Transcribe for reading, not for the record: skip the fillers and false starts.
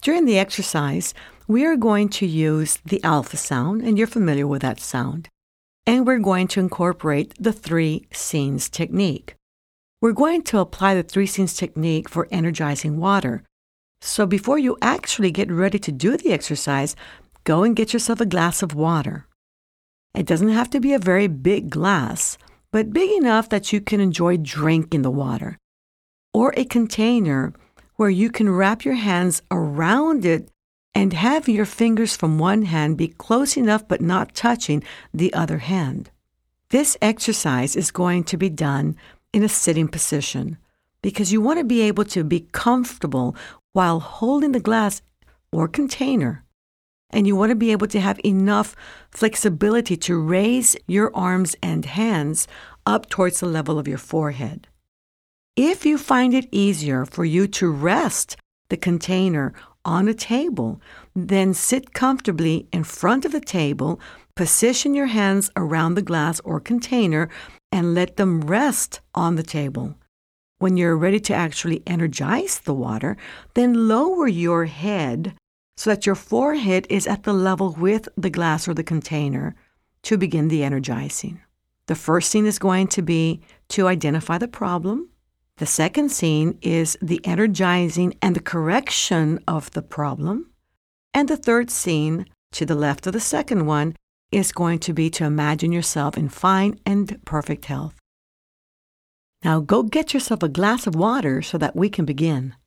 During the exercise, we are going to use the alpha sound, and you're familiar with that sound. And we're going to incorporate the 3 scenes technique. We're going to apply the 3 scenes technique for energizing water. So before you actually get ready to do the exercise, go and get yourself a glass of water. It doesn't have to be a very big glass, but big enough that you can enjoy drinking the water. Or a container where you can wrap your hands around it and have your fingers from one hand be close enough but not touching the other hand. This exercise is going to be done in a sitting position because you want to be able to be comfortable while holding the glass or container. And you want to be able to have enough flexibility to raise your arms and hands up towards the level of your forehead. If you find it easier for you to rest the container on a table, then sit comfortably in front of the table, position your hands around the glass or container, and let them rest on the table. When you're ready to actually energize the water, then lower your head so that your forehead is at the level with the glass or the container to begin the energizing. The first scene is going to be to identify the problem. The second scene is the energizing and the correction of the problem. And the third scene, to the left of the second one, is going to be to imagine yourself in fine and perfect health. Now go get yourself a glass of water so that we can begin.